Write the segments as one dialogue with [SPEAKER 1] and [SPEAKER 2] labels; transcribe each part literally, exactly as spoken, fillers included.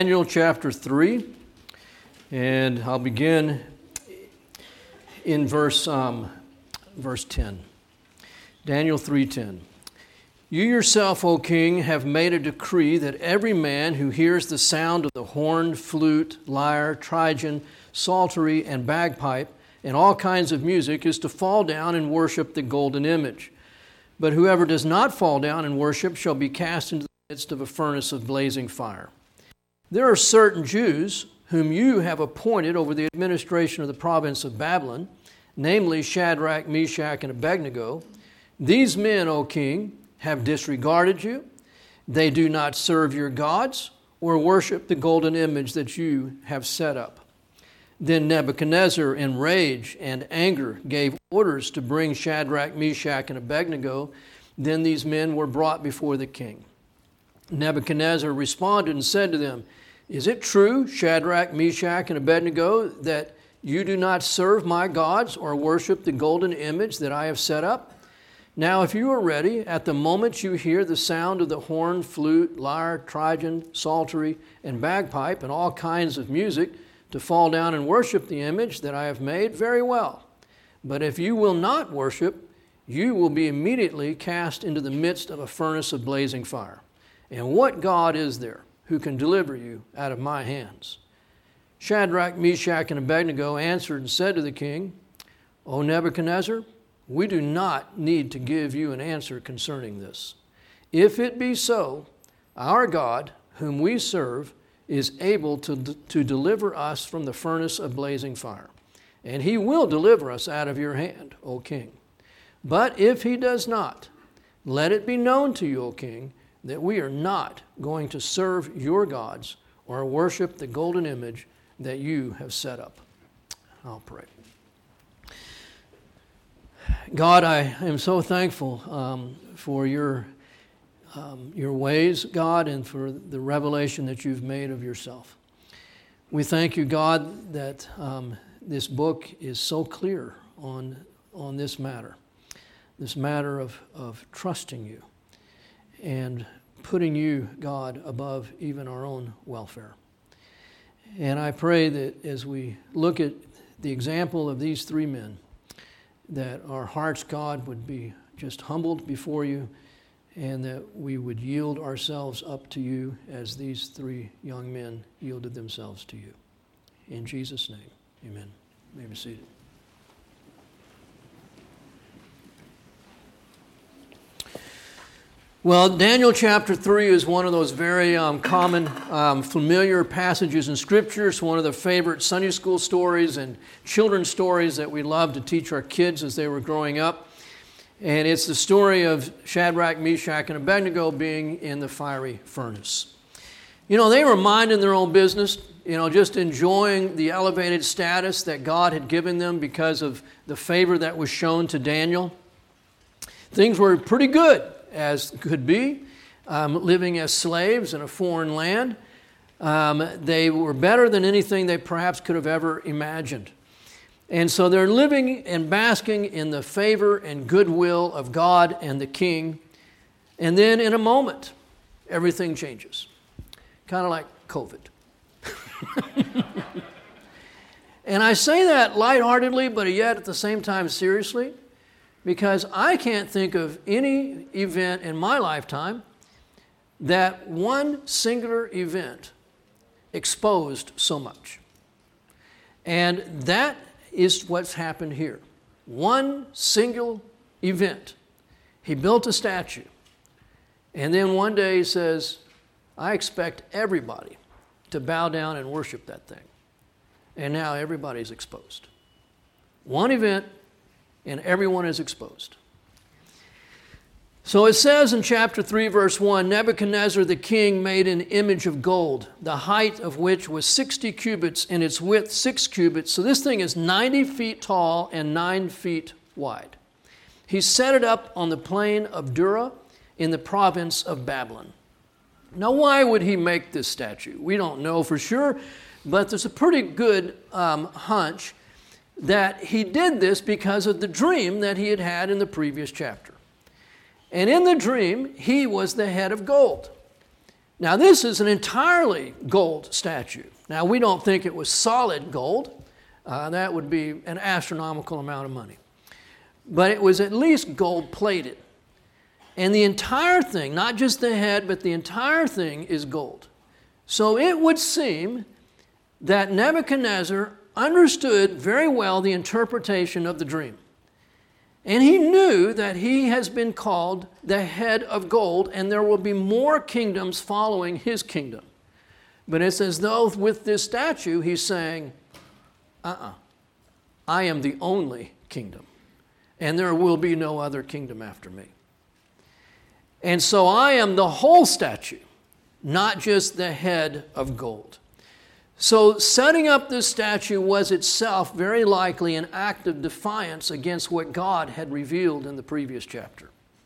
[SPEAKER 1] Daniel chapter three, and I'll begin in verse um, verse ten. Daniel three ten. You yourself, O king, have made a decree that every man who hears the sound of the horn, flute, lyre, trigon, psaltery, and bagpipe, and all kinds of music, is to fall down and worship the golden image. But whoever does not fall down and worship shall be cast into the midst of a furnace of blazing fire. There are certain Jews whom you have appointed over the administration of the province of Babylon, namely Shadrach, Meshach, and Abednego. These men, O king, have disregarded you. They do not serve your gods or worship the golden image that you have set up. Then Nebuchadnezzar, in rage and anger, gave orders to bring Shadrach, Meshach, and Abednego. Then these men were brought before the king. Nebuchadnezzar responded and said to them, Is it true, Shadrach, Meshach, and Abednego, that you do not serve my gods or worship the golden image that I have set up? Now, if you are ready, at the moment you hear the sound of the horn, flute, lyre, trigon, psaltery, and bagpipe, and all kinds of music, to fall down and worship the image that I have made, very well. But if you will not worship, you will be immediately cast into the midst of a furnace of blazing fire. And what God is there who can deliver you out of my hands? Shadrach, Meshach, and Abednego answered and said to the king, O Nebuchadnezzar, we do not need to give you an answer concerning this. If it be so, our God, whom we serve, is able to, to deliver us from the furnace of blazing fire. And he will deliver us out of your hand, O king. But if he does not, let it be known to you, O king, that we are not going to serve your gods or worship the golden image that you have set up. I'll pray. God, I am so thankful um, for your um, your ways, God, and for the revelation that you've made of yourself. We thank you, God, that um, this book is so clear on on this matter, this matter of, of trusting you and putting you, God, above even our own welfare. And I pray that as we look at the example of these three men, that our hearts, God, would be just humbled before you, and that we would yield ourselves up to you as these three young men yielded themselves to you. In Jesus' name, amen. You may be seated. Well, Daniel chapter three is one of those very um, common, um, familiar passages in Scripture. It's one of the favorite Sunday school stories and children's stories that we love to teach our kids as they were growing up. And it's the story of Shadrach, Meshach, and Abednego being in the fiery furnace. You know, they were minding their own business, you know, just enjoying the elevated status that God had given them because of the favor that was shown to Daniel. Things were pretty good, as could be, um, living as slaves in a foreign land. Um, they were better than anything they perhaps could have ever imagined. And so they're living and basking in the favor and goodwill of God and the king. And then in a moment, everything changes. Kind of like COVID. And I say that lightheartedly, but yet at the same time seriously, because I can't think of any event in my lifetime that one singular event exposed so much. And that is what's happened here. One single event. He built a statue. And then one day he says, I expect everybody to bow down and worship that thing. And now everybody's exposed. One event, and everyone is exposed. So it says in chapter three, verse one, Nebuchadnezzar the king made an image of gold, the height of which was sixty cubits and its width six cubits. So this thing is ninety feet tall and nine feet wide. He set it up on the plain of Dura in the province of Babylon. Now, why would he make this statue? We don't know for sure, but there's a pretty good um, hunch that he did this because of the dream that he had had in the previous chapter. And in the dream, he was the head of gold. Now, this is an entirely gold statue. Now, we don't think it was solid gold. Uh, that would be an astronomical amount of money. But it was at least gold-plated. And the entire thing, not just the head, but the entire thing is gold. So it would seem that Nebuchadnezzar understood very well the interpretation of the dream. And he knew that he has been called the head of gold, and there will be more kingdoms following his kingdom. But it's as though with this statue, he's saying, uh-uh, I am the only kingdom, and there will be no other kingdom after me. And so I am the whole statue, not just the head of gold. So setting up this statue was itself very likely an act of defiance against what God had revealed in the previous chapter.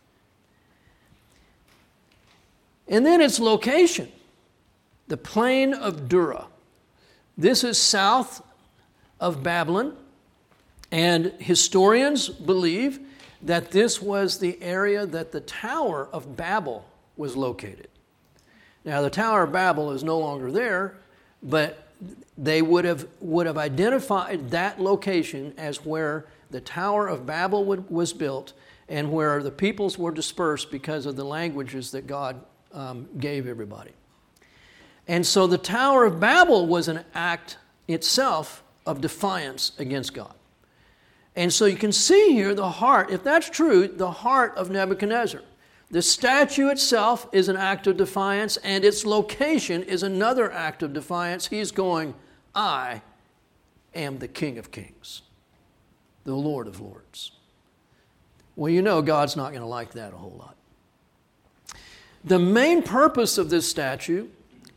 [SPEAKER 1] And then its location, the plain of Dura. This is south of Babylon, and historians believe that this was the area that the Tower of Babel was located. Now, the Tower of Babel is no longer there, but they would have would have identified that location as where the Tower of Babel would, was built and where the peoples were dispersed because of the languages that God um, gave everybody. And so the Tower of Babel was an act itself of defiance against God. And so you can see here the heart, if that's true, the heart of Nebuchadnezzar. The statue itself is an act of defiance, and its location is another act of defiance. He's going, I am the King of Kings, the Lord of Lords. Well, you know God's not going to like that a whole lot. The main purpose of this statue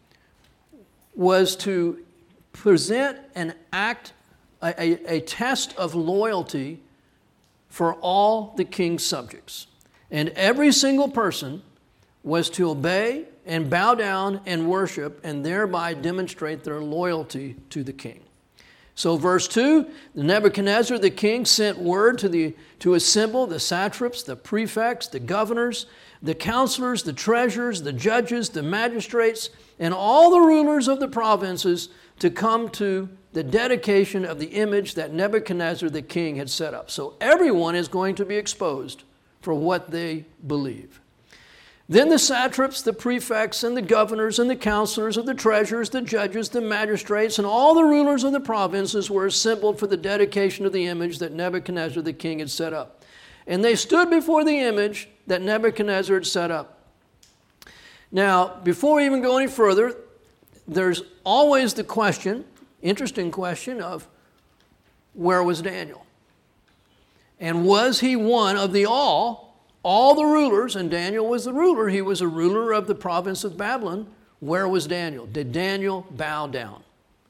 [SPEAKER 1] was to present an act, a, a, a test of loyalty for all the king's subjects. And every single person was to obey and bow down and worship and thereby demonstrate their loyalty to the king. So verse two, Nebuchadnezzar the king sent word to, the, to assemble the satraps, the prefects, the governors, the counselors, the treasurers, the judges, the magistrates, and all the rulers of the provinces to come to the dedication of the image that Nebuchadnezzar the king had set up. So everyone is going to be exposed for what they believe. Then the satraps, the prefects, and the governors, and the counselors of the treasurers, the judges, the magistrates, and all the rulers of the provinces were assembled for the dedication of the image that Nebuchadnezzar the king had set up. And they stood before the image that Nebuchadnezzar had set up. Now, before we even go any further, there's always the question, interesting question of where was Daniel? And was he one of the all, all the rulers, and Daniel was the ruler, he was a ruler of the province of Babylon. Where was Daniel? Did Daniel bow down?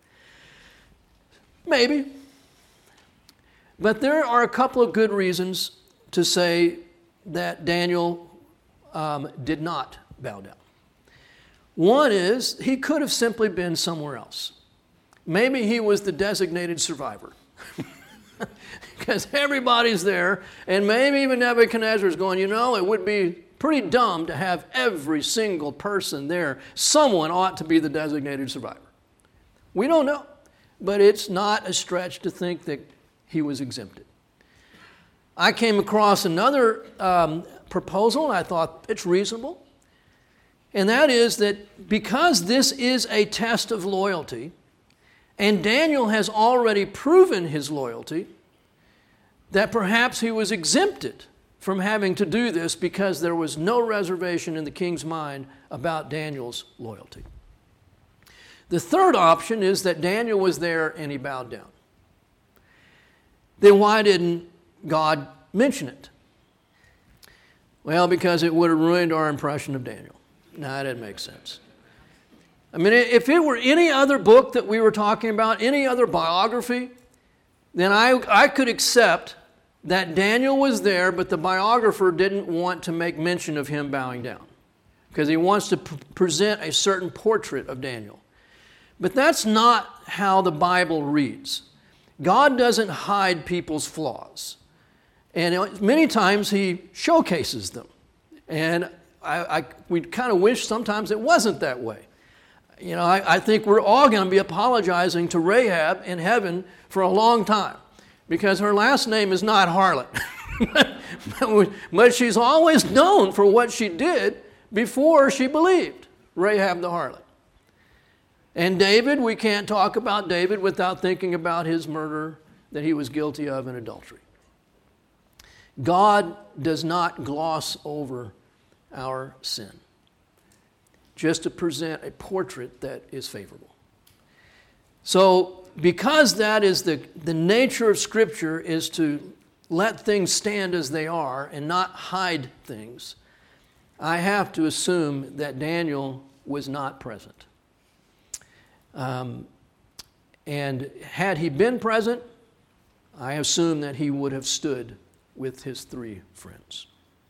[SPEAKER 1] Maybe. But there are a couple of good reasons to say that Daniel um, did not bow down. One is he could have simply been somewhere else. Maybe he was the designated survivor. Because everybody's there, and maybe even Nebuchadnezzar is going, you know, it would be pretty dumb to have every single person there. Someone ought to be the designated survivor. We don't know, but it's not a stretch to think that he was exempted. I came across another um, proposal, and I thought it's reasonable, and that is that because this is a test of loyalty, and Daniel has already proven his loyalty, that perhaps he was exempted from having to do this because there was no reservation in the king's mind about Daniel's loyalty. The third option is that Daniel was there and he bowed down. Then why didn't God mention it? Well, because it would have ruined our impression of Daniel. No, that doesn't make sense. I mean, if it were any other book that we were talking about, any other biography, then I, I could accept that Daniel was there, but the biographer didn't want to make mention of him bowing down because he wants to p- present a certain portrait of Daniel. But that's not how the Bible reads. God doesn't hide people's flaws. And many times he showcases them. And I, I, we kind of wish sometimes it wasn't that way. You know, I, I think we're all going to be apologizing to Rahab in heaven for a long time because her last name is not harlot. but, but she's always known for what she did before she believed, Rahab the harlot. And David, we can't talk about David without thinking about his murder that he was guilty of in adultery. God does not gloss over our sin just to present a portrait that is favorable. So because that is the, the nature of Scripture is to let things stand as they are and not hide things, I have to assume that Daniel was not present. Um, and had he been present, I assume that he would have stood with his three friends.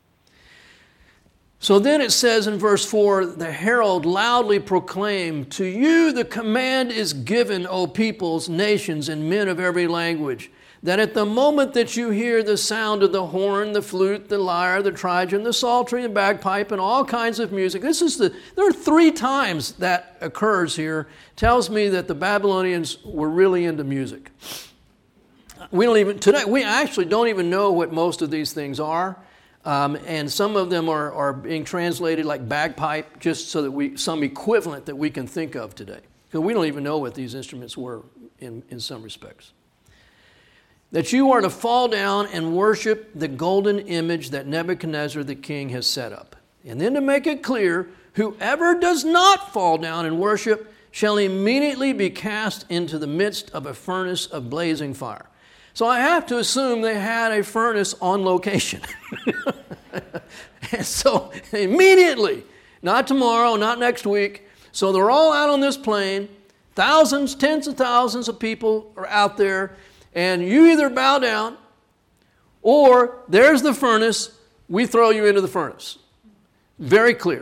[SPEAKER 1] So then it says in verse four, the herald loudly proclaimed, "To you the command is given, O peoples, nations, and men of every language, that at the moment that you hear the sound of the horn, the flute, the lyre, the trigon, the psaltery, the bagpipe, and all kinds of music." This is the, there are three times that occurs here. Tells me that the Babylonians were really into music. We don't even, today, we actually don't even know what most of these things are. Um, and some of them are, are being translated like bagpipe, just so that we, some equivalent that we can think of today. Because we don't even know what these instruments were in, in some respects. That you are to fall down and worship the golden image that Nebuchadnezzar the king has set up. And then to make it clear, whoever does not fall down and worship shall immediately be cast into the midst of a furnace of blazing fire. So I have to assume they had a furnace on location. And so immediately, not tomorrow, not next week, so they're all out on this plain, thousands, tens of thousands of people are out there, and you either bow down or there's the furnace, we throw you into the furnace. Very clear.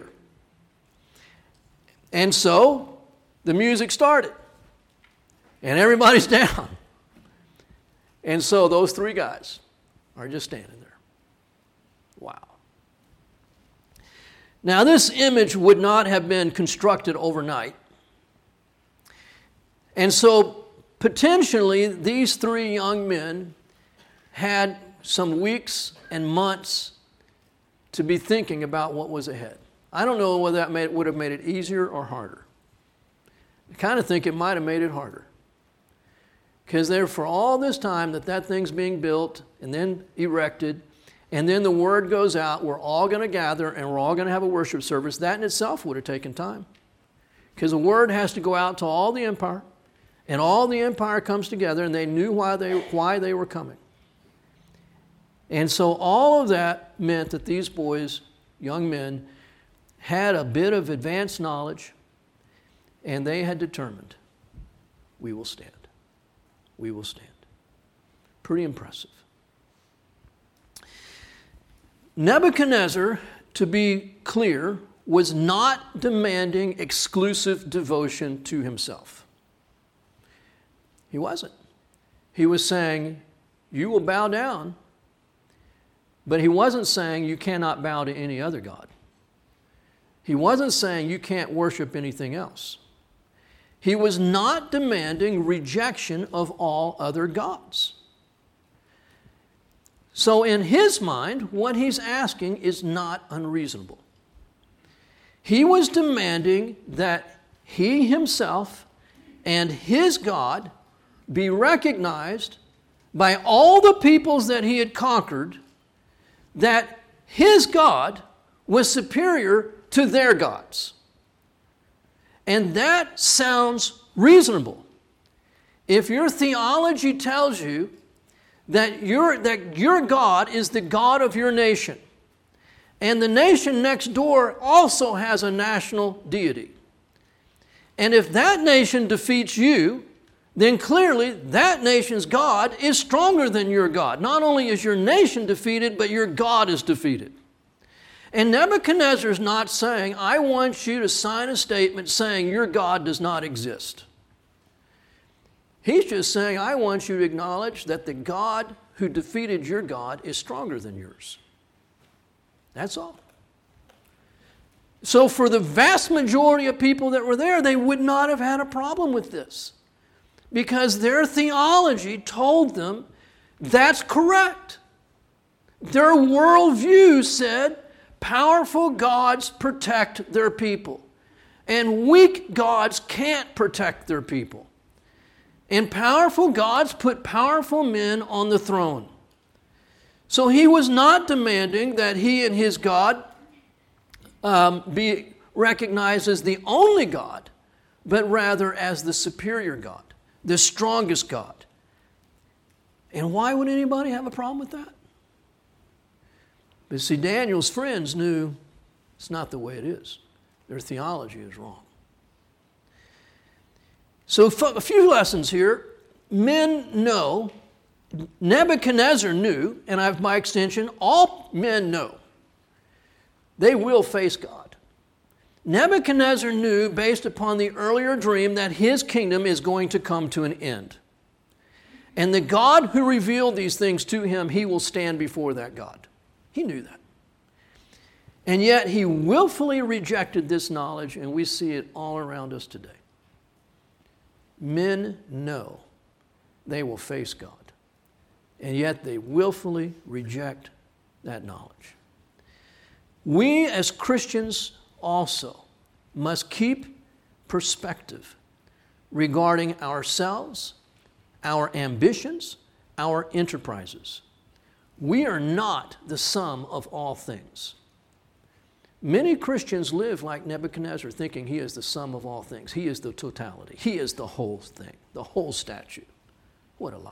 [SPEAKER 1] And so the music started, and everybody's down. And so those three guys are just standing there. Wow. Now, this image would not have been constructed overnight. And so, potentially, these three young men had some weeks and months to be thinking about what was ahead. I don't know whether that made, would have made it easier or harder. I kind of think it might have made it harder. Because there, for all this time that that thing's being built and then erected, and then the word goes out, we're all going to gather and we're all going to have a worship service, that in itself would have taken time. Because the word has to go out to all the empire, and all the empire comes together, and they knew why they, why they were coming. And so all of that meant that these boys, young men, had a bit of advanced knowledge, and they had determined, we will stand. We will stand. Pretty impressive. Nebuchadnezzar, to be clear, was not demanding exclusive devotion to himself. He wasn't. He was saying, you will bow down, but he wasn't saying you cannot bow to any other god. He wasn't saying you can't worship anything else. He was not demanding rejection of all other gods. So in his mind, what he's asking is not unreasonable. He was demanding that he himself and his God be recognized by all the peoples that he had conquered, that his God was superior to their gods. And that sounds reasonable. If your theology tells you that your, that your God is the God of your nation, and the nation next door also has a national deity, and if that nation defeats you, then clearly that nation's God is stronger than your God. Not only is your nation defeated, but your God is defeated. And Nebuchadnezzar is not saying, I want you to sign a statement saying your God does not exist. He's just saying, I want you to acknowledge that the God who defeated your God is stronger than yours. That's all. So for the vast majority of people that were there, they would not have had a problem with this, because their theology told them that's correct. Their worldview said powerful gods protect their people, and weak gods can't protect their people. And powerful gods put powerful men on the throne. So he was not demanding that he and his God um, be recognized as the only God, but rather as the superior God, the strongest God. And why would anybody have a problem with that? But see, Daniel's friends knew it's not the way it is. Their theology is wrong. So a few lessons here. Men know, Nebuchadnezzar knew, and I've, by extension, all men know, they will face God. Nebuchadnezzar knew, based upon the earlier dream, that his kingdom is going to come to an end. And the God who revealed these things to him, he will stand before that God. He knew that. And yet he willfully rejected this knowledge, and we see it all around us today. Men know they will face God, and yet they willfully reject that knowledge. We as Christians also must keep perspective regarding ourselves, our ambitions, our enterprises. We are not the sum of all things. Many Christians live like Nebuchadnezzar, thinking he is the sum of all things. He is the totality. He is the whole thing, the whole statue. What a lie.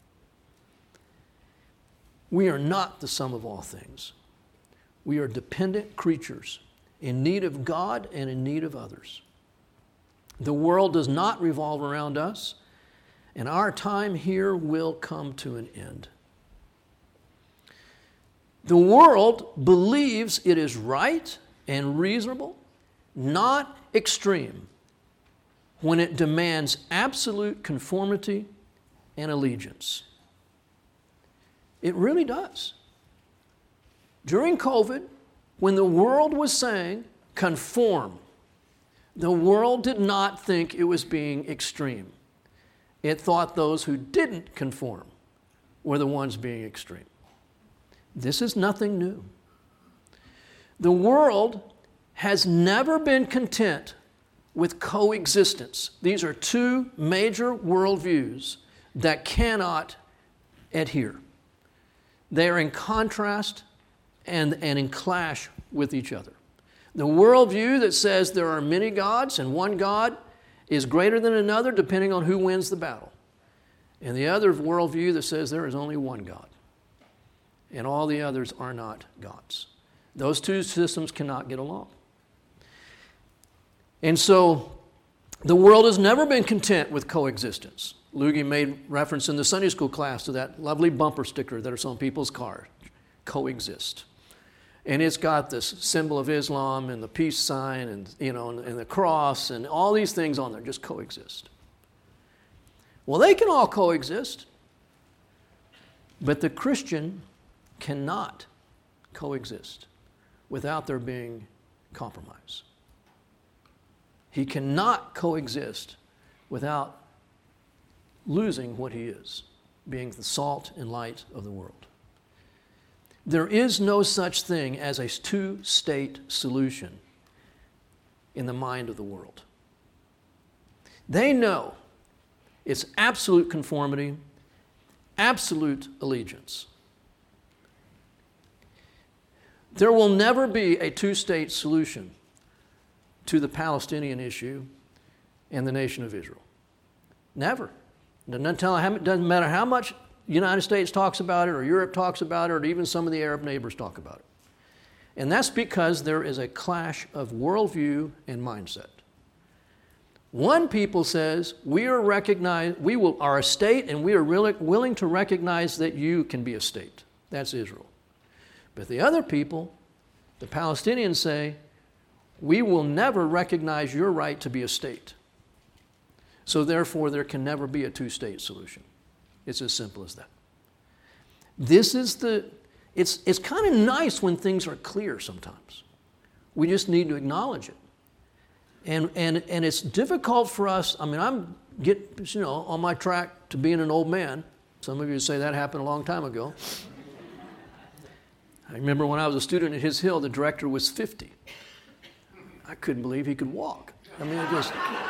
[SPEAKER 1] We are not the sum of all things. We are dependent creatures in need of God and in need of others. The world does not revolve around us, and our time here will come to an end. The world believes it is right and reasonable, not extreme, when it demands absolute conformity and allegiance. It really does. During COVID, when the world was saying conform, the world did not think it was being extreme. It thought those who didn't conform were the ones being extreme. This is nothing new. The world has never been content with coexistence. These are two major worldviews that cannot adhere. They are in contrast and, and in clash with each other. The worldview that says there are many gods and one God is greater than another depending on who wins the battle. And the other worldview that says there is only one God, and all the others are not gods. Those two systems cannot get along. And so the world has never been content with coexistence. Lugie made reference in the Sunday school class to that lovely bumper sticker that are on people's cars, coexist. And it's got this symbol of Islam and the peace sign and, you know, and, and the cross and all these things on there, just coexist. Well, they can all coexist, but the Christian cannot coexist without there being compromise. He cannot coexist without losing what he is, being the salt and light of the world. There is no such thing as a two-state solution in the mind of the world. They know it's absolute conformity, absolute allegiance. There will never be a two-state solution to the Palestinian issue and the nation of Israel. Never. It doesn't matter how much the United States talks about it, or Europe talks about it, or even some of the Arab neighbors talk about it. And that's because there is a clash of worldview and mindset. One people says, we are recognize, we will, are a state, and we are really willing to recognize that you can be a state. That's Israel. But the other people, the Palestinians, say, we will never recognize your right to be a state. So therefore, there can never be a two-state solution. It's as simple as that. This is the, it's, it's kind of nice when things are clear sometimes. We just need to acknowledge it. And, and, and it's difficult for us. I mean, I'm getting, you know, on my track to being an old man. Some of you say that happened a long time ago. I remember when I was a student at His Hill, the director was fifty. I couldn't believe he could walk. I mean, it just...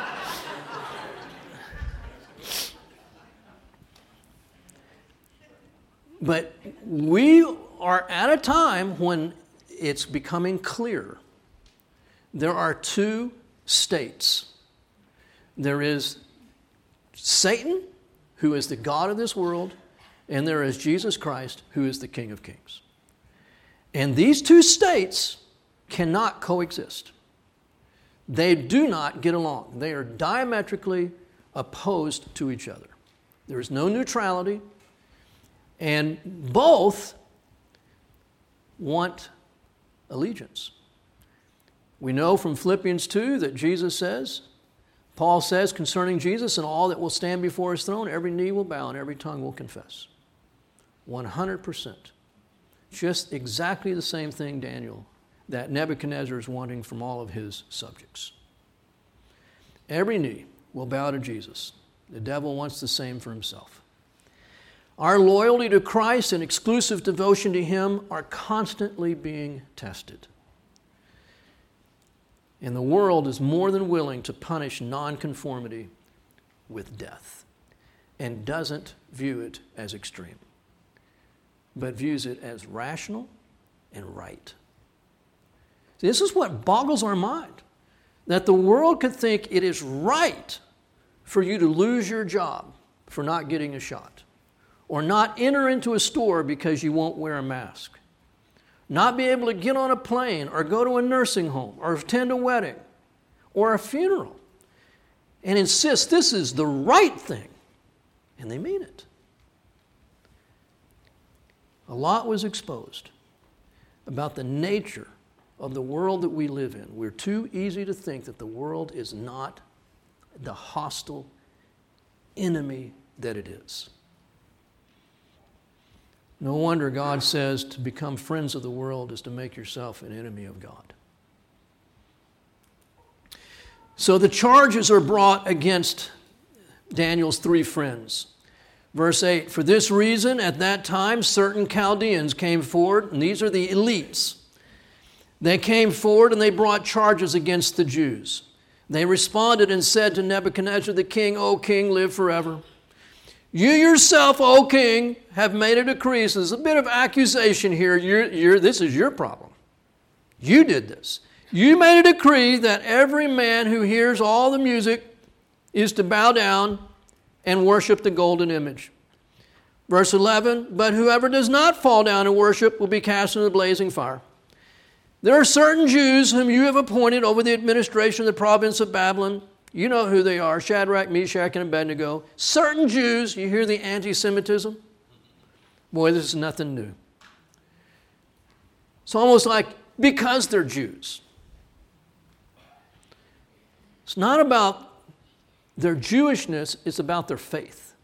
[SPEAKER 1] But we are at a time when it's becoming clear. There are two states. There is Satan, who is the God of this world, and there is Jesus Christ, who is the King of Kings. And these two states cannot coexist. They do not get along. They are diametrically opposed to each other. There is no neutrality, and both want allegiance. We know from Philippians two that Jesus says, Paul says concerning Jesus, and all that will stand before His throne, every knee will bow and every tongue will confess. one hundred percent. Just exactly the same thing, Daniel, that Nebuchadnezzar is wanting from all of his subjects. Every knee will bow to Jesus. The devil wants the same for himself. Our loyalty to Christ and exclusive devotion to Him are constantly being tested. And the world is more than willing to punish nonconformity with death and doesn't view it as extreme, but views it as rational and right. This is what boggles our mind, that the world could think it is right for you to lose your job for not getting a shot, or not enter into a store because you won't wear a mask, not be able to get on a plane or go to a nursing home or attend a wedding or a funeral, and insist this is the right thing, and they mean it. A lot was exposed about the nature of the world that we live in. We're too easy to think that the world is not the hostile enemy that it is. No wonder God says to become friends of the world is to make yourself an enemy of God. So the charges are brought against Daniel's three friends. Verse eight, for this reason, at that time, certain Chaldeans came forward, and these are the elites. They came forward and they brought charges against the Jews. They responded and said to Nebuchadnezzar the king, O king, live forever. You yourself, O king, have made a decree. So there's a bit of accusation here. You're, you're, this is your problem. You did this. You made a decree that every man who hears all the music is to bow down and worship the golden image. Verse eleven, but whoever does not fall down and worship will be cast into the blazing fire. There are certain Jews whom you have appointed over the administration of the province of Babylon. You know who they are, Shadrach, Meshach, and Abednego. Certain Jews, you hear the anti-Semitism? Boy, this is nothing new. It's almost like because they're Jews. It's not about their Jewishness, it's about their faith.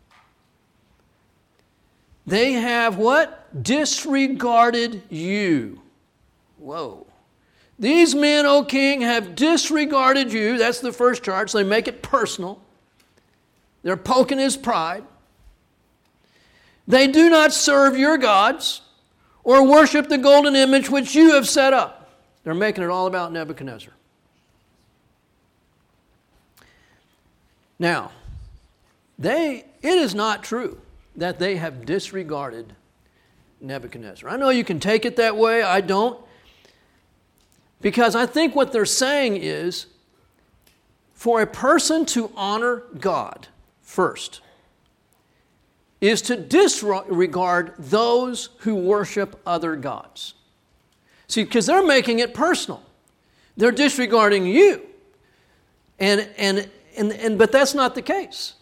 [SPEAKER 1] They have what? Disregarded you. Whoa. These men, O king, have disregarded you. That's the first charge. So they make it personal. They're poking his pride. They do not serve your gods or worship the golden image which you have set up. They're making it all about Nebuchadnezzar. Now, they, it is not true that they have disregarded Nebuchadnezzar. I know you can take it that way. I don't. Because I think what they're saying is, for a person to honor God first is to disregard those who worship other gods. See, because they're making it personal. They're disregarding you. And, and, and, and, but that's not the case.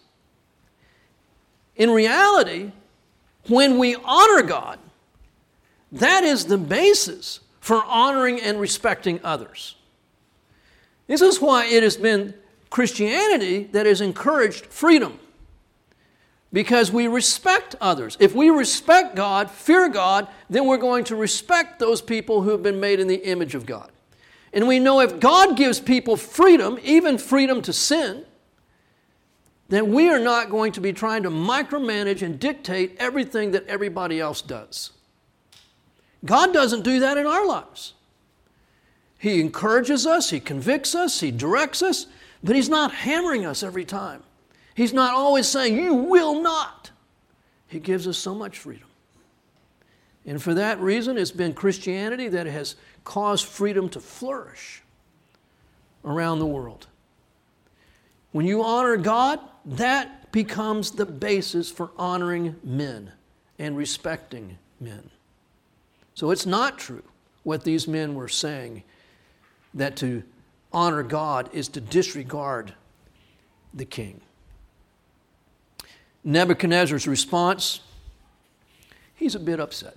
[SPEAKER 1] In reality, when we honor God, that is the basis for honoring and respecting others. This is why it has been Christianity that has encouraged freedom. Because we respect others. If we respect God, fear God, then we're going to respect those people who have been made in the image of God. And we know if God gives people freedom, even freedom to sin, then we are not going to be trying to micromanage and dictate everything that everybody else does. God doesn't do that in our lives. He encourages us, He convicts us, He directs us, but He's not hammering us every time. He's not always saying, you will not. He gives us so much freedom. And for that reason, it's been Christianity that has caused freedom to flourish around the world. When you honor God, that becomes the basis for honoring men and respecting men. So it's not true what these men were saying, that to honor God is to disregard the king. Nebuchadnezzar's response, he's a bit upset.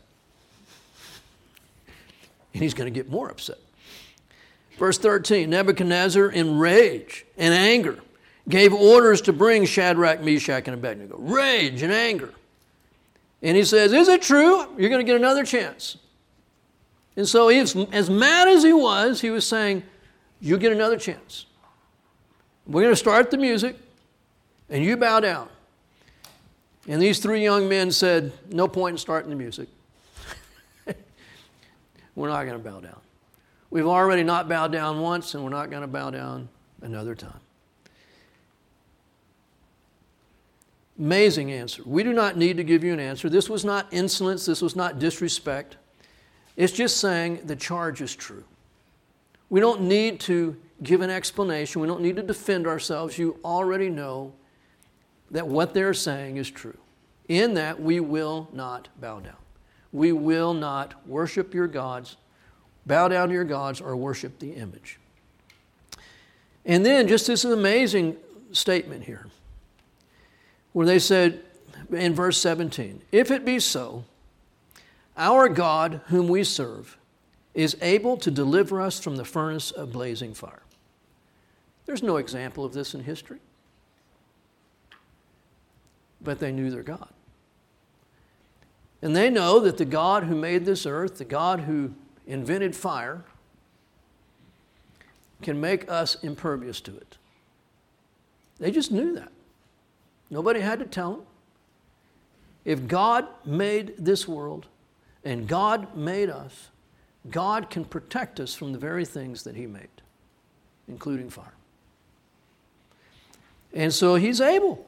[SPEAKER 1] And he's going to get more upset. Verse thirteen, Nebuchadnezzar in rage and anger gave orders to bring Shadrach, Meshach, and Abednego. Rage and anger. And he says, is it true? You're going to get another chance. And so he's, as mad as he was, he was saying, you get another chance. We're going to start the music, and you bow down. And these three young men said, no point in starting the music. We're not going to bow down. We've already not bowed down once, and we're not going to bow down another time. Amazing answer. We do not need to give you an answer. This was not insolence. This was not disrespect. It's just saying the charge is true. We don't need to give an explanation. We don't need to defend ourselves. You already know that what they're saying is true. In that, we will not bow down. We will not worship your gods, bow down to your gods, or worship the image. And then just this amazing statement here, where they said in verse seventeen, if it be so, our God whom we serve is able to deliver us from the furnace of blazing fire. There's no example of this in history. But they knew their God. And they know that the God who made this earth, the God who invented fire, can make us impervious to it. They just knew that. Nobody had to tell them. If God made this world and God made us, God can protect us from the very things that He made, including fire. And so He's able.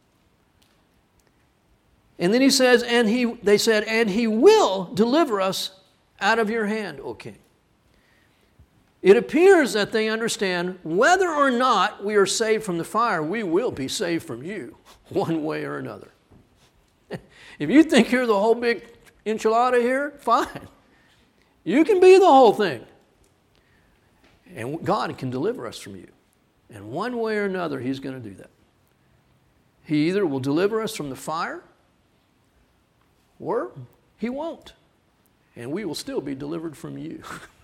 [SPEAKER 1] And then he says, and he, they said, and He will deliver us out of your hand, O king. It appears that they understand whether or not we are saved from the fire, we will be saved from you, one way or another. If you think you're the whole big enchilada here, fine. You can be the whole thing. And God can deliver us from you. And one way or another, He's going to do that. He either will deliver us from the fire, or He won't. And we will still be delivered from you.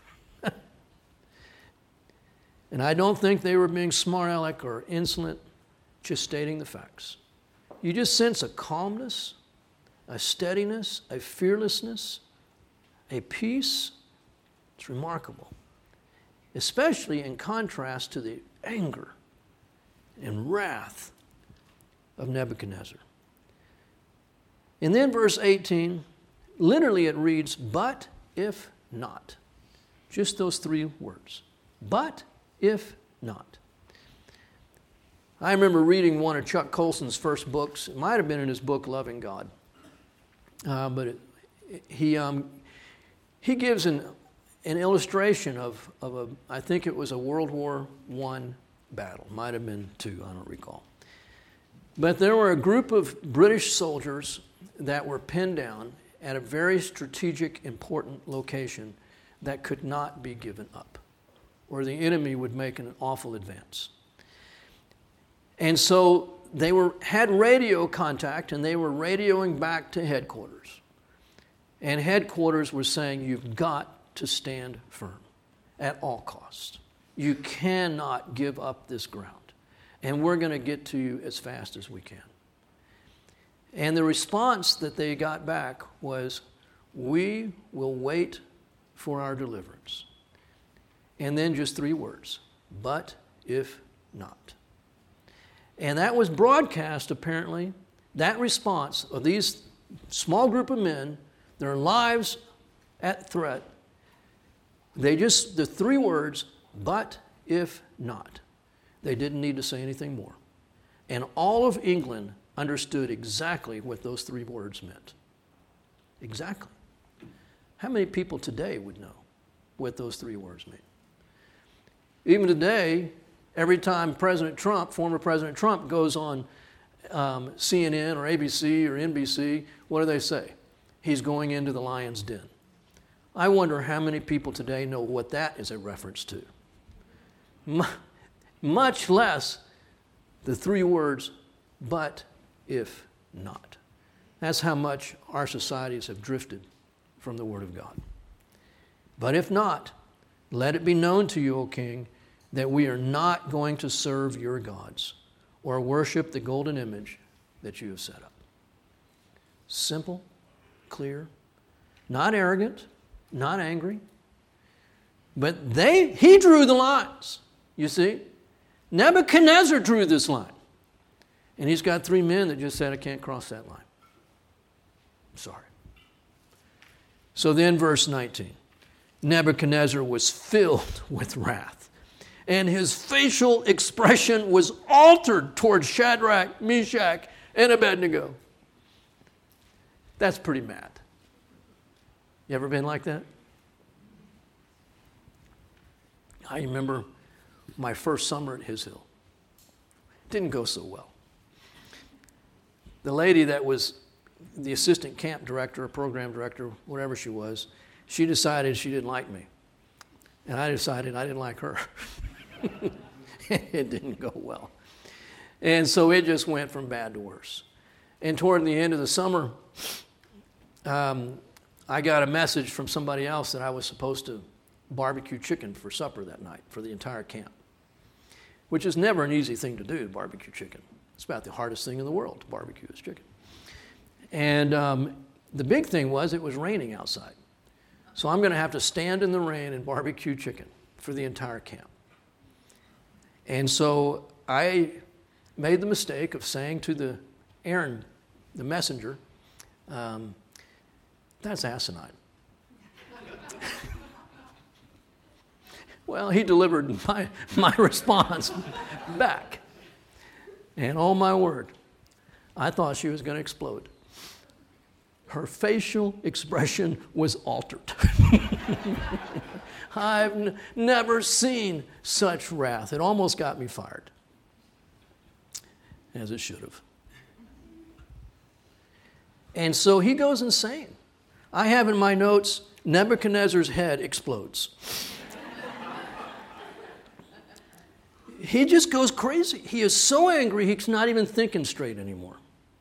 [SPEAKER 1] And I don't think they were being smart aleck or insolent, just stating the facts. You just sense a calmness, a steadiness, a fearlessness, a peace. It's remarkable. Especially in contrast to the anger and wrath of Nebuchadnezzar. And then verse eighteen, literally it reads, but if not. Just those three words. But if not. I remember reading one of Chuck Colson's first books. It might have been in his book, Loving God. Uh, but it, he, um, he gives an, an illustration of, of a, I think it was a World War One battle. Might have been two, I don't recall. But there were a group of British soldiers that were pinned down at a very strategic, important location that could not be given up, or the enemy would make an awful advance. And so they were had radio contact, and they were radioing back to headquarters. And headquarters was saying, you've got to stand firm at all costs. You cannot give up this ground. And we're going to get to you as fast as we can. And the response that they got back was, we will wait for our deliverance. and then just three words, but if not. And that was broadcast, apparently, that response of these small group of men, their lives at threat, they just, the three words, but if not. They didn't need to say anything more. And all of England understood exactly what those three words meant. Exactly. How many people today would know what those three words mean? Even today, every time President Trump, former President Trump, goes on um, C N N or A B C or N B C, what do they say? He's going into the lion's den. I wonder how many people today know what that is a reference to. M- much less the three words, but if not. That's how much our societies have drifted from the Word of God. But if not, let it be known to you, O King, that we are not going to serve your gods or worship the golden image that you have set up. Simple, clear, not arrogant, not angry. But they, he drew the lines, you see. Nebuchadnezzar drew this line. And he's got three men that just said, I can't cross that line. Sorry. So then verse nineteen. Nebuchadnezzar was filled with wrath, and his facial expression was altered toward Shadrach, Meshach, and Abednego. That's pretty mad. You ever been like that? I remember my first summer at His Hill. Didn't go so well. The lady that was the assistant camp director, program director, whatever she was, she decided she didn't like me. And I decided I didn't like her. It didn't go well. And so it just went from bad to worse. And toward the end of the summer, um, I got a message from somebody else that I was supposed to barbecue chicken for supper that night for the entire camp, which is never an easy thing to do, barbecue chicken. It's about the hardest thing in the world to barbecue is chicken. And um, the big thing was it was raining outside. So I'm going to have to stand in the rain and barbecue chicken for the entire camp. And so I made the mistake of saying to the Aaron, the messenger, um, that's asinine. Well, he delivered my, my response back. And oh my word, I thought she was going to explode. Her facial expression was altered. I've n- never seen such wrath. It almost got me fired, as it should have. And so he goes insane. I have in my notes, Nebuchadnezzar's head explodes. He just goes crazy. He is so angry, he's not even thinking straight anymore.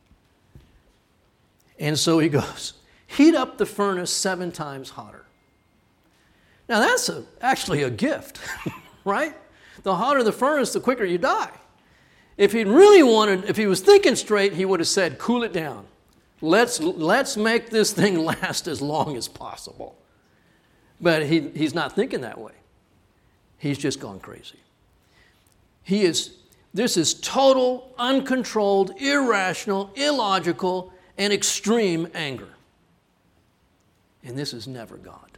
[SPEAKER 1] And so he goes, heat up the furnace seven times hotter. Now that's a, actually a gift, right? The hotter the furnace, the quicker you die. If he really wanted, if he was thinking straight, he would have said, cool it down. Let's, let's make this thing last as long as possible. But he, he's not thinking that way. He's just gone crazy. He is, this is total, uncontrolled, irrational, illogical, and extreme anger. And this is never God.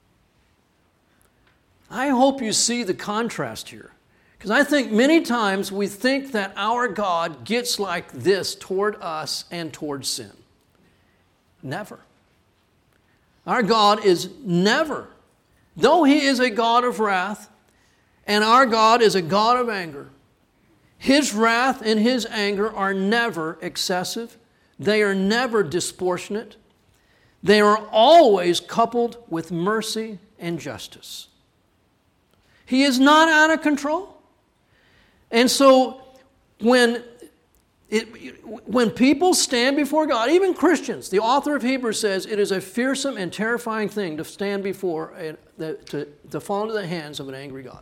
[SPEAKER 1] I hope you see the contrast here. Because I think many times we think that our God gets like this toward us and toward sin. Never. Our God is never, though He is a God of wrath, and our God is a God of anger, His wrath and His anger are never excessive. They are never disproportionate. They are always coupled with mercy and justice. He is not out of control. And so when it, when people stand before God, even Christians, the author of Hebrews says it is a fearsome and terrifying thing to stand before, a, to, to fall into the hands of an angry God.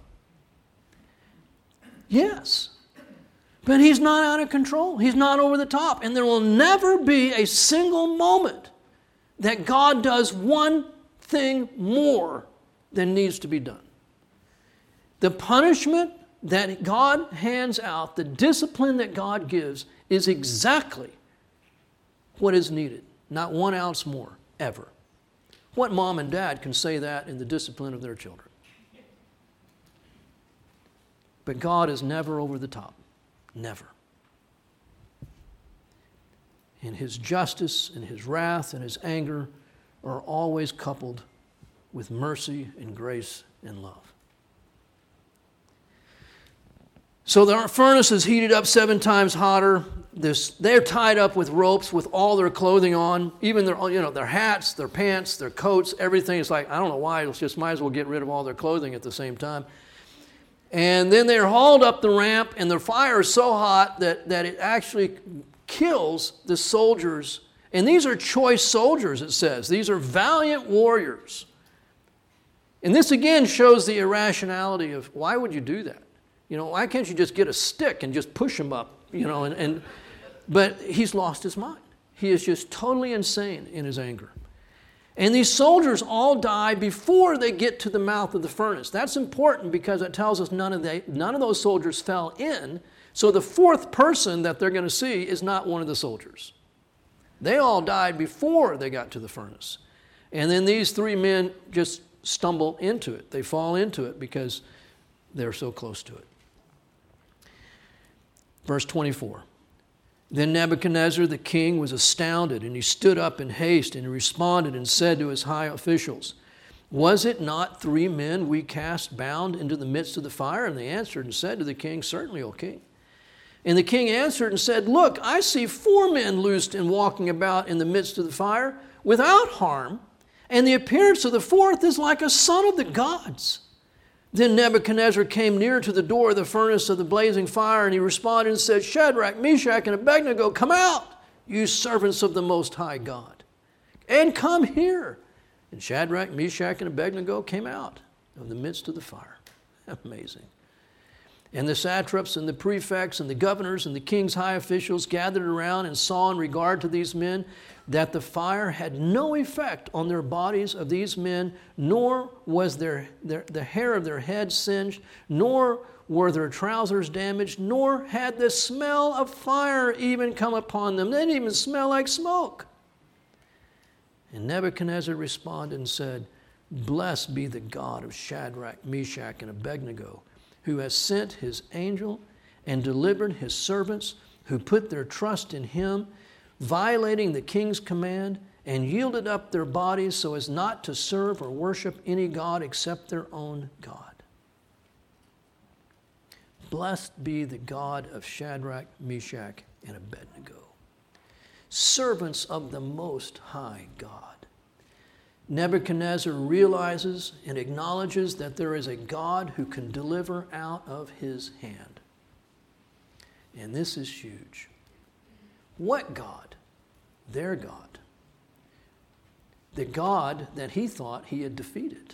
[SPEAKER 1] Yes. But He's not out of control. He's not over the top. And there will never be a single moment that God does one thing more than needs to be done. The punishment that God hands out, the discipline that God gives, is exactly what is needed. Not one ounce more, ever. What mom and dad can say that in the discipline of their children? But God is never over the top. Never. And His justice and His wrath and His anger are always coupled with mercy and grace and love. So the furnace is heated up seven times hotter. This, they're tied up with ropes with all their clothing on, even their, you know, their hats, their pants, their coats, everything. It's like, I don't know why, it's just might as well get rid of all their clothing at the same time. And then they're hauled up the ramp, and the fire is so hot that, that it actually kills the soldiers. And these are choice soldiers, it says. These are valiant warriors. And this again shows the irrationality of, why would you do that? You know, why can't you just get a stick and just push him up? You know, and, and but he's lost his mind. He is just totally insane in his anger. And these soldiers all die before they get to the mouth of the furnace. That's important because it tells us none of they, none of those soldiers fell in. So the fourth person that they're going to see is not one of the soldiers. They all died before they got to the furnace. And then these three men just stumble into it. They fall into it because they're so close to it. Verse twenty-four. Then Nebuchadnezzar the king was astounded, and he stood up in haste, and he responded and said to his high officials, "Was it not three men we cast bound into the midst of the fire?" And they answered and said to the king, "Certainly, O king." And the king answered and said, "Look, I see four men loosed and walking about in the midst of the fire without harm, and the appearance of the fourth is like a son of the gods." Then Nebuchadnezzar came near to the door of the furnace of the blazing fire, and he responded and said, "Shadrach, Meshach, and Abednego, come out, you servants of the Most High God, and come here." And Shadrach, Meshach, and Abednego came out of the midst of the fire. Amazing. And the satraps and the prefects and the governors and the king's high officials gathered around and saw in regard to these men that the fire had no effect on their bodies of these men, nor was their, their, the hair of their heads singed, nor were their trousers damaged, nor had the smell of fire even come upon them. They didn't even smell like smoke. And Nebuchadnezzar responded and said, "Blessed be the God of Shadrach, Meshach, and Abednego, who has sent his angel and delivered his servants who put their trust in him, violating the king's command, and yielded up their bodies so as not to serve or worship any god except their own God. Blessed be the God of Shadrach, Meshach, and Abednego, servants of the Most High God." Nebuchadnezzar realizes and acknowledges that there is a God who can deliver out of his hand. And this is huge. What God? Their God. The God that he thought he had defeated.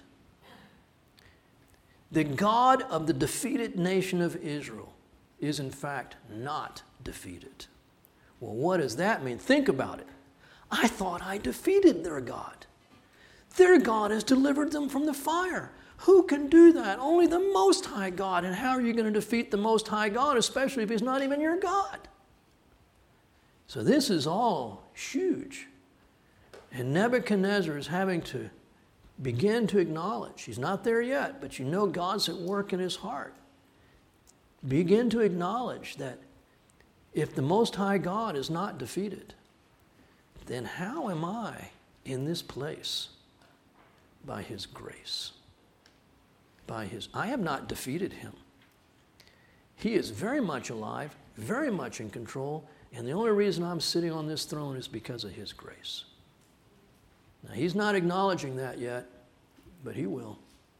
[SPEAKER 1] The God of the defeated nation of Israel is in fact not defeated. Well, what does that mean? Think about it. I thought I defeated their God. Their God has delivered them from the fire. Who can do that? Only the Most High God. And how are you going to defeat the Most High God, especially if he's not even your God? So this is all huge. And Nebuchadnezzar is having to begin to acknowledge. He's not there yet, but you know God's at work in his heart. Begin to acknowledge that if the Most High God is not defeated, then how am I in this place? By his grace. By his, I have not defeated him. He is very much alive, very much in control, and the only reason I'm sitting on this throne is because of his grace. Now, he's not acknowledging that yet, but he will.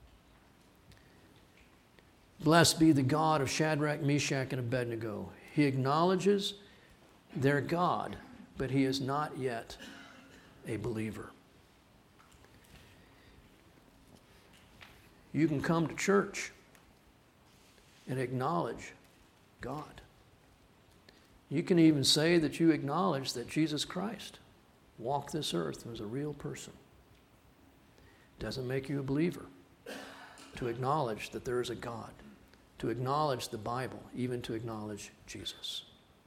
[SPEAKER 1] Blessed be the God of Shadrach, Meshach, and Abednego. He acknowledges their God, but he is not yet a believer. You can come to church and acknowledge God. You can even say that you acknowledge that Jesus Christ walked this earth and was a real person. Doesn't make you a believer. to acknowledge that there is a God, to acknowledge the Bible, even to acknowledge Jesus.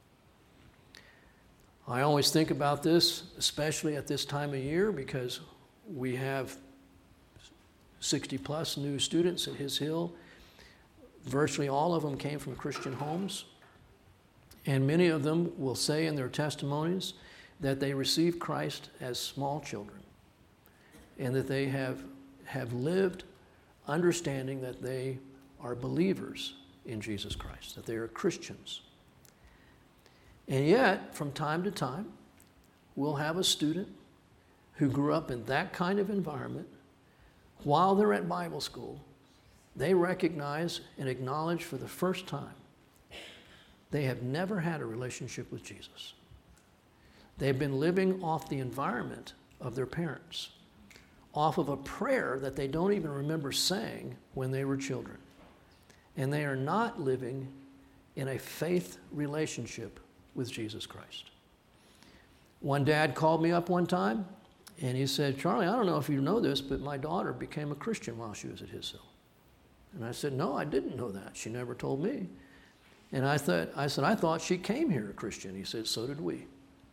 [SPEAKER 1] I always think about this, especially at this time of year, because we have sixty plus new students at His Hill. Virtually all of them came from Christian homes. And many of them will say in their testimonies that they received Christ as small children, and that they have, have lived understanding that they are believers in Jesus Christ, that they are Christians. And yet, from time to time, we'll have a student who grew up in that kind of environment. While they're at Bible school, they recognize and acknowledge for the first time they have never had a relationship with Jesus. They've been living off the environment of their parents, off of a prayer that they don't even remember saying when they were children. And they are not living in a faith relationship with Jesus Christ. One dad called me up one time, and he said, "Charlie, I don't know if you know this, but my daughter became a Christian while she was at His Hill." And I said, "No, I didn't know that. She never told me." And I thought, I said, "I thought she came here a Christian." He said, "So did we."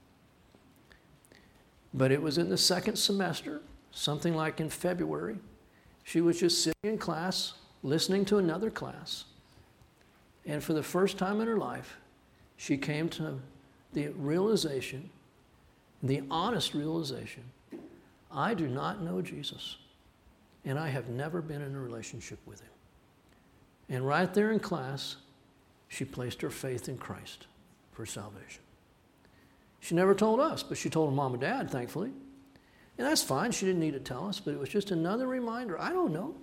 [SPEAKER 1] But it was in the second semester, something like in February. She was just sitting in class, listening to another class. And for the first time in her life, she came to the realization, the honest realization, I do not know Jesus, and I have never been in a relationship with Him. And right there in class, she placed her faith in Christ for salvation. She never told us, but she told her mom and dad, thankfully. And that's fine. She didn't need to tell us, but it was just another reminder. I don't know.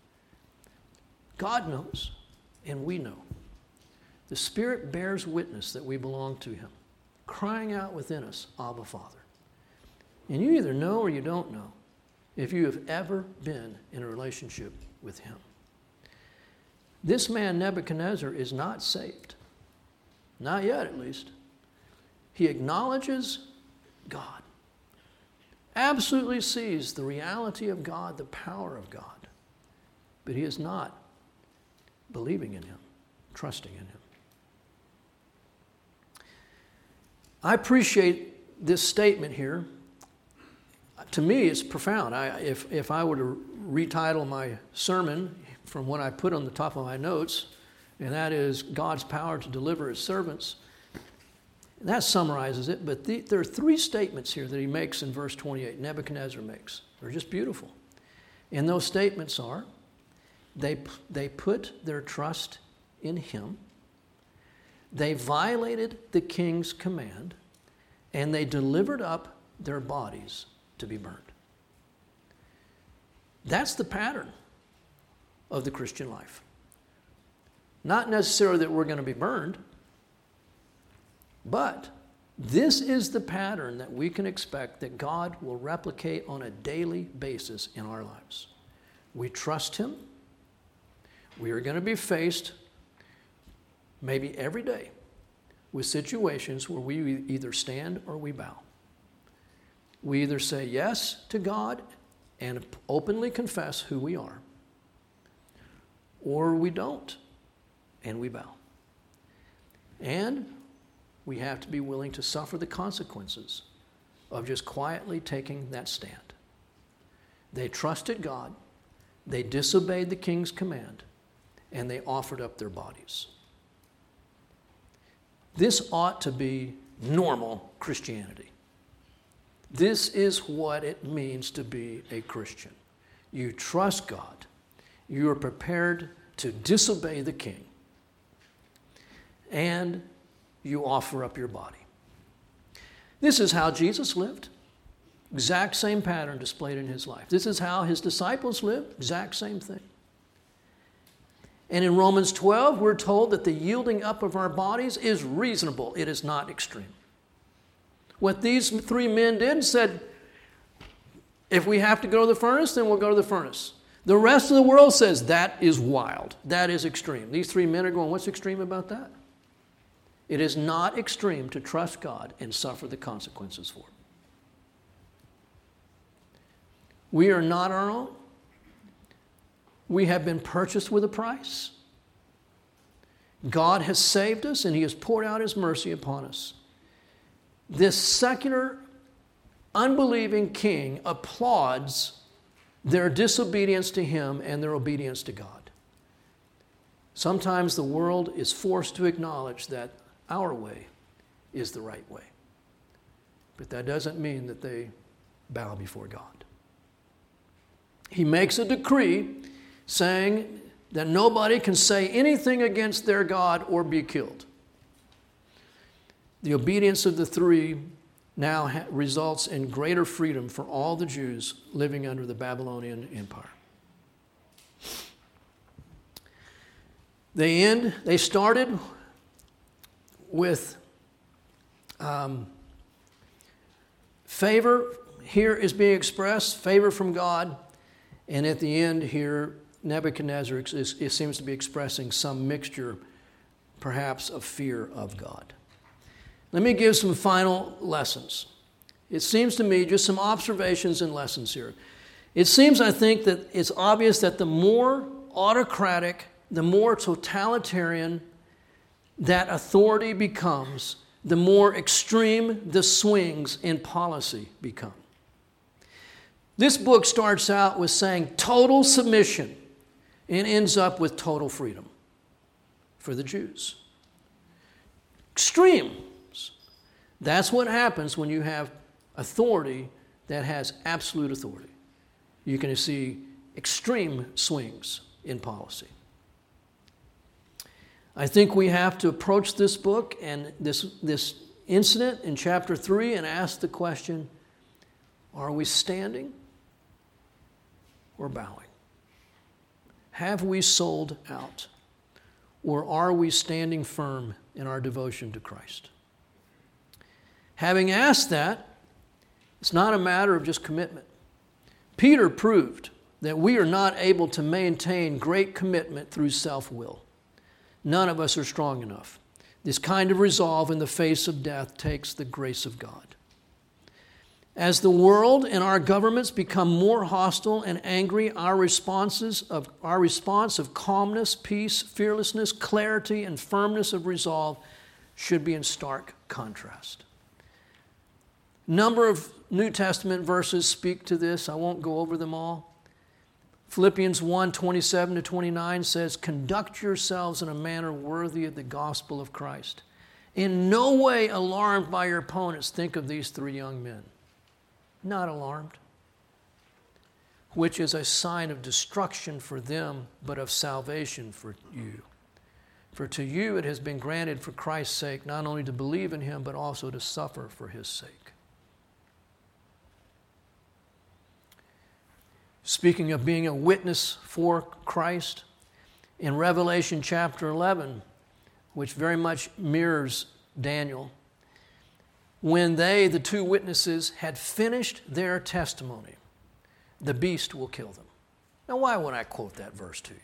[SPEAKER 1] God knows, and we know. The Spirit bears witness that we belong to Him, crying out within us, Abba, Father. And you either know or you don't know if you have ever been in a relationship with Him. This man, Nebuchadnezzar, is not saved. Not yet, at least. He acknowledges God, absolutely sees the reality of God, the power of God, but he is not believing in Him, trusting in Him. I appreciate this statement here. To me, it's profound. I, if, if I were to retitle my sermon from what I put on the top of my notes, and that is God's power to deliver His servants, that summarizes it. But the, there are three statements here that he makes in verse twenty-eight, Nebuchadnezzar makes. They're just beautiful. And those statements are, they, they put their trust in Him, they violated the king's command, and they delivered up their bodies to be burned. That's the pattern of the Christian life. Not necessarily that we're going to be burned, but this is the pattern that we can expect that God will replicate on a daily basis in our lives. We trust Him. We are going to be faced maybe every day with situations where we either stand or we bow. We either say yes to God and openly confess who we are, or we don't and we bow. And we have to be willing to suffer the consequences of just quietly taking that stand. They trusted God, they disobeyed the king's command, and they offered up their bodies. This ought to be normal Christianity. This is what it means to be a Christian. You trust God. You are prepared to disobey the king. And you offer up your body. This is how Jesus lived. Exact same pattern displayed in His life. This is how His disciples lived. Exact same thing. And in Romans twelve, we're told that the yielding up of our bodies is reasonable. It is not extreme. What these three men did said, if we have to go to the furnace, then we'll go to the furnace. The rest of the world says that is wild. That is extreme. These three men are going, what's extreme about that? It is not extreme to trust God and suffer the consequences for it. We are not our own. We have been purchased with a price. God has saved us, and he has poured out his mercy upon us. This secular, unbelieving king applauds their disobedience to him and their obedience to God. Sometimes the world is forced to acknowledge that our way is the right way. But that doesn't mean that they bow before God. He makes a decree saying that nobody can say anything against their God or be killed. The obedience of the three now ha- results in greater freedom for all the Jews living under the Babylonian Empire. They end, they started with um, favor. Here is being expressed, favor from God. And at the end here, Nebuchadnezzar is, it seems to be expressing some mixture, perhaps, of fear of God. Let me give some final lessons. It seems to me, just some observations and lessons here. It seems, I think, that it's obvious that the more autocratic, the more totalitarian that authority becomes, the more extreme the swings in policy become. This book starts out with saying total submission and ends up with total freedom for the Jews. Extreme. That's what happens when you have authority that has absolute authority. You can see extreme swings in policy. I think we have to approach this book and this, this incident in chapter three and ask the question, are we standing or bowing? Have we sold out? Or are we standing firm in our devotion to Christ? Having asked that, it's not a matter of just commitment. Peter proved that we are not able to maintain great commitment through self-will. None of us are strong enough. This kind of resolve in the face of death takes the grace of God. As the world and our governments become more hostile and angry, our responses of our response of calmness, peace, fearlessness, clarity, and firmness of resolve should be in stark contrast. Number of New Testament verses speak to this. I won't go over them all. Philippians one, twenty-seven to twenty-nine says, conduct yourselves in a manner worthy of the gospel of Christ. In no way alarmed by your opponents, think of these three young men. Not alarmed. Which is a sign of destruction for them, but of salvation for you. For to you it has been granted for Christ's sake, not only to believe in him, but also to suffer for his sake. Speaking of being a witness for Christ, in Revelation chapter eleven, which very much mirrors Daniel, when they, the two witnesses, had finished their testimony, the beast will kill them. Now, why would I quote that verse to you?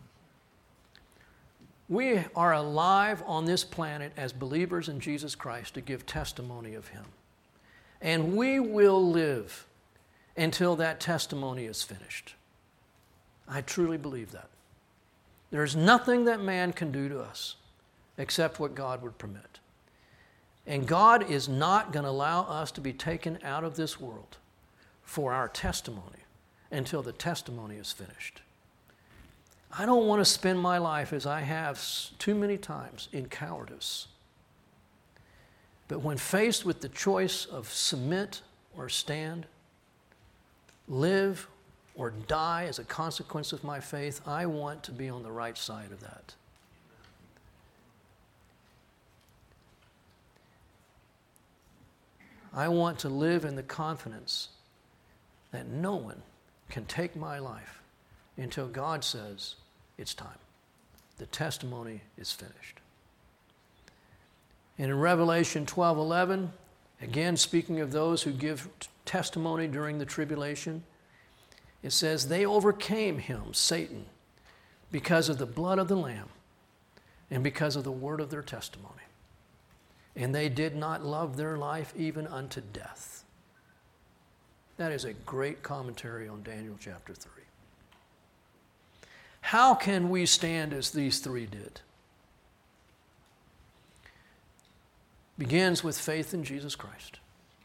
[SPEAKER 1] We are alive on this planet as believers in Jesus Christ to give testimony of him. And we will live until that testimony is finished. I truly believe that. There's nothing that man can do to us except what God would permit. And God is not going to allow us to be taken out of this world for our testimony until the testimony is finished. I don't want to spend my life, as I have too many times, in cowardice. But when faced with the choice of submit or stand, live or die as a consequence of my faith, I want to be on the right side of that. I want to live in the confidence that no one can take my life until God says it's time. The testimony is finished. And in Revelation twelve eleven, again speaking of those who give testimony during the tribulation, it says they overcame him, Satan, because of the blood of the Lamb and because of the word of their testimony. And they did not love their life even unto death. That is a great commentary on Daniel chapter three. How can we stand as these three did? Begins with faith in Jesus Christ.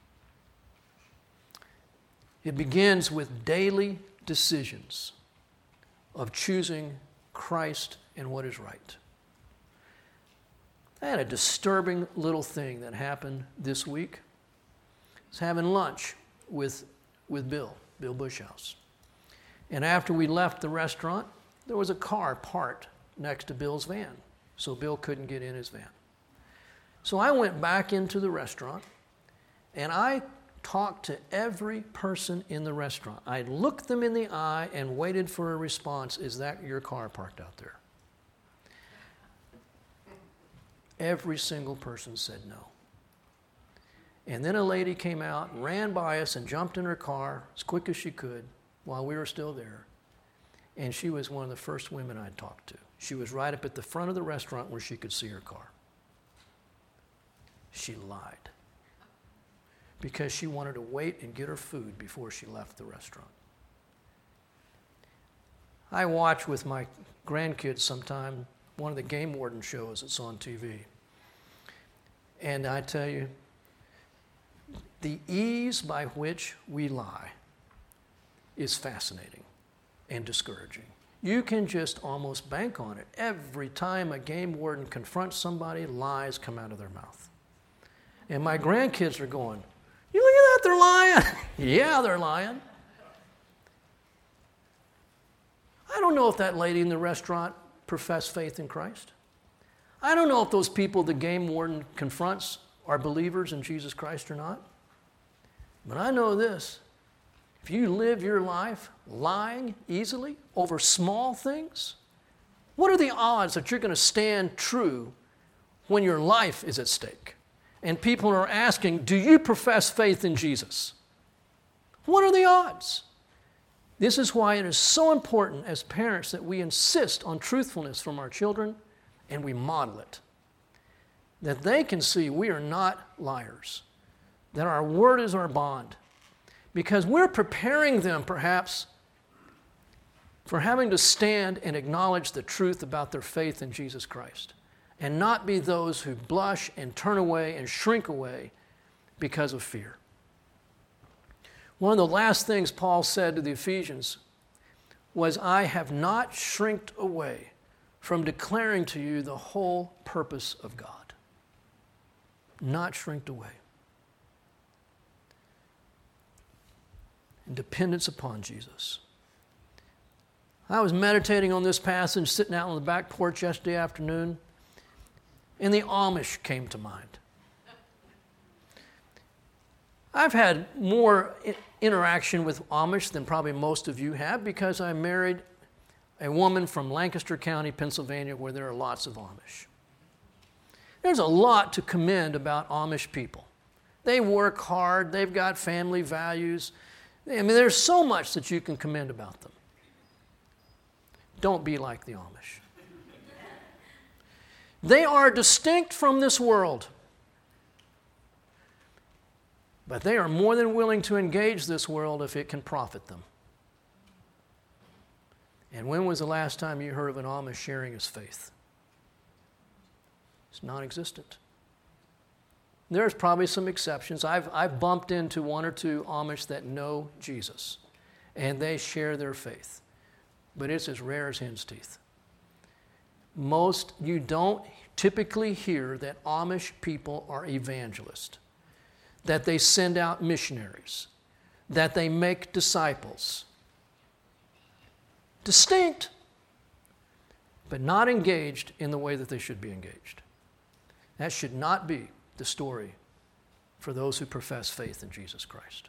[SPEAKER 1] It begins with daily decisions of choosing Christ and what is right. I had a disturbing little thing that happened this week. I was having lunch with, with Bill, Bill Bushhouse. And after we left the restaurant, there was a car parked next to Bill's van, so Bill couldn't get in his van. So I went back into the restaurant, and I talked to every person in the restaurant. I looked them in the eye and waited for a response. Is that your car parked out there? Every single person said no. And then a lady came out, ran by us, and jumped in her car as quick as she could while we were still there. And she was one of the first women I'd talked to. She was right up at the front of the restaurant where she could see her car. She lied because she wanted to wait and get her food before she left the restaurant. I watch with my grandkids sometime one of the Game Warden shows that's on T V. And I tell you, the ease by which we lie is fascinating and discouraging. You can just almost bank on it. Every time a game warden confronts somebody, lies come out of their mouth. And my grandkids are going, you look at that, they're lying. Yeah, they're lying. I don't know if that lady in the restaurant professed faith in Christ. I don't know if those people the game warden confronts are believers in Jesus Christ or not. But I know this. If you live your life lying easily over small things, what are the odds that you're going to stand true when your life is at stake? And people are asking, do you profess faith in Jesus? What are the odds? This is why it is so important as parents that we insist on truthfulness from our children and we model it. That they can see we are not liars. That our word is our bond. Because we're preparing them perhaps for having to stand and acknowledge the truth about their faith in Jesus Christ. And not be those who blush and turn away and shrink away because of fear. One of the last things Paul said to the Ephesians was, I have not shrinked away from declaring to you the whole purpose of God. Not shrinked away. And dependence upon Jesus. I was meditating on this passage, sitting out on the back porch yesterday afternoon, and the Amish came to mind. I've had more interaction with Amish than probably most of you have because I married a woman from Lancaster County, Pennsylvania, where there are lots of Amish. There's a lot to commend about Amish people. They work hard, they've got family values. I mean, there's so much that you can commend about them. Don't be like the Amish. They are distinct from this world. But they are more than willing to engage this world if it can profit them. And when was the last time you heard of an Amish sharing his faith? It's non-existent. There's probably some exceptions. I've, I've bumped into one or two Amish that know Jesus, and they share their faith. But it's as rare as hen's teeth. Most, you don't typically hear that Amish people are evangelists, that they send out missionaries, that they make disciples. Distinct, but not engaged in the way that they should be engaged. That should not be the story for those who profess faith in Jesus Christ.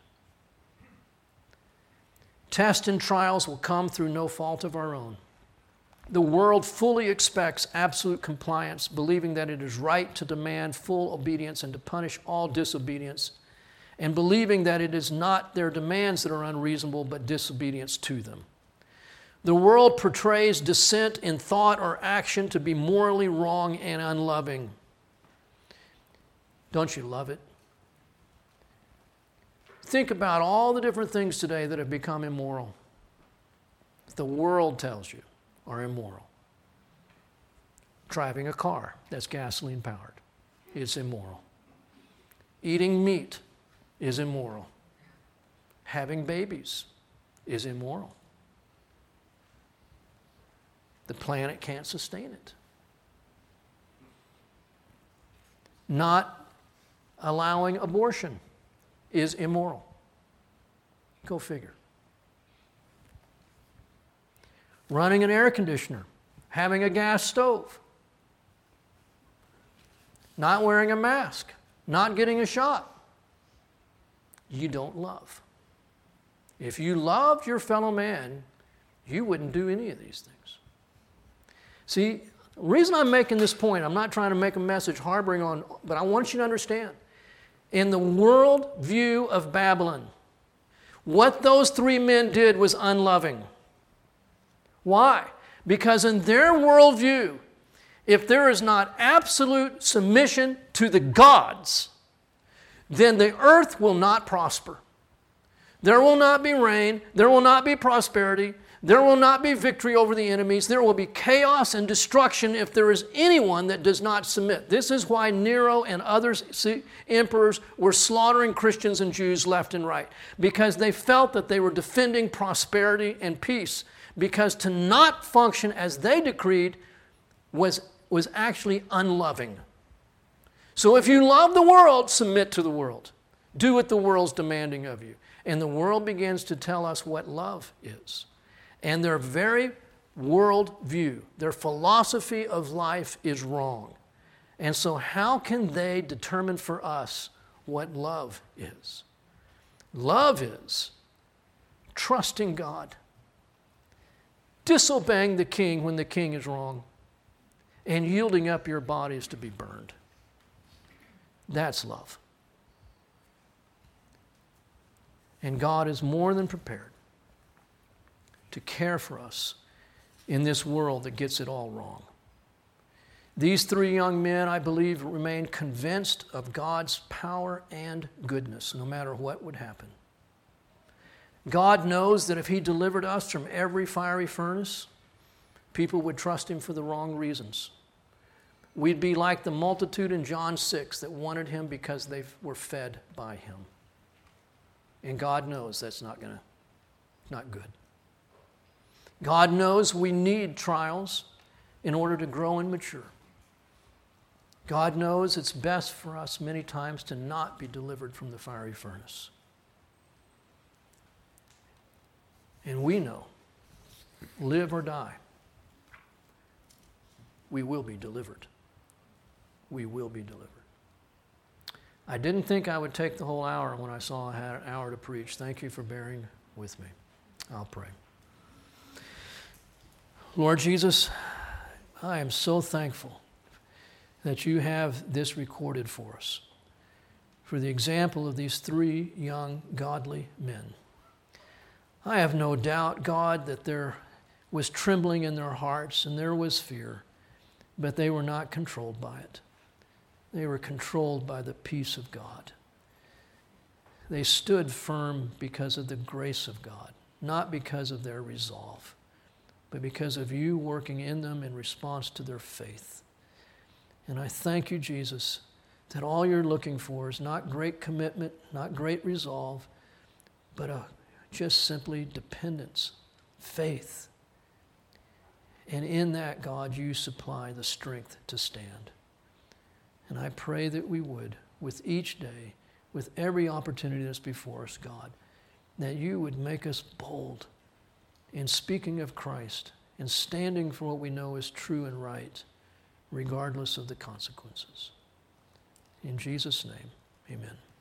[SPEAKER 1] Tests and trials will come through no fault of our own. The world fully expects absolute compliance, believing that it is right to demand full obedience and to punish all disobedience, and believing that it is not their demands that are unreasonable, but disobedience to them. The world portrays dissent in thought or action to be morally wrong and unloving. Don't you love it? Think about all the different things today that have become immoral. The world tells you are immoral. Driving a car that's gasoline powered is immoral. Eating meat is immoral. Having babies is immoral. The planet can't sustain it. Not allowing abortion is immoral. Go figure. Running an air conditioner, having a gas stove, not wearing a mask, not getting a shot. You don't love. If you loved your fellow man, you wouldn't do any of these things. See, the reason I'm making this point, I'm not trying to make a message harboring on, but I want you to understand, in the world view of Babylon, what those three men did was unloving. Why? Because in their worldview, if there is not absolute submission to the gods, then the earth will not prosper. There will not be rain. There will not be prosperity. There will not be victory over the enemies. There will be chaos and destruction if there is anyone that does not submit. This is why Nero and other emperors were slaughtering Christians and Jews left and right, because they felt that they were defending prosperity and peace, because to not function as they decreed was, was actually unloving. So if you love the world, submit to the world. Do what the world's demanding of you. And the world begins to tell us what love is. And their very world view, their philosophy of life is wrong. And so how can they determine for us what love is? Love is trusting God, disobeying the king when the king is wrong, and yielding up your bodies to be burned. That's love. And God is more than prepared to care for us in this world that gets it all wrong. These three young men, I believe, remained convinced of God's power and goodness, no matter what would happen. God knows that if He delivered us from every fiery furnace, people would trust Him for the wrong reasons. We'd be like the multitude in John six that wanted Him because they were fed by Him. And God knows that's not gonna, not good. God knows we need trials in order to grow and mature. God knows it's best for us many times to not be delivered from the fiery furnace. And we know, live or die, we will be delivered. We will be delivered. I didn't think I would take the whole hour when I saw I had an hour to preach. Thank you for bearing with me. I'll pray. Lord Jesus, I am so thankful that you have this recorded for us, for the example of these three young godly men. I have no doubt, God, that there was trembling in their hearts and there was fear, but they were not controlled by it. They were controlled by the peace of God. They stood firm because of the grace of God, not because of their resolve, but because of you working in them in response to their faith. And I thank you, Jesus, that all you're looking for is not great commitment, not great resolve, but a, just simply dependence, faith. And in that, God, you supply the strength to stand. And I pray that we would, with each day, with every opportunity that's before us, God, that you would make us bold in speaking of Christ and standing for what we know is true and right, regardless of the consequences. In Jesus' name, amen.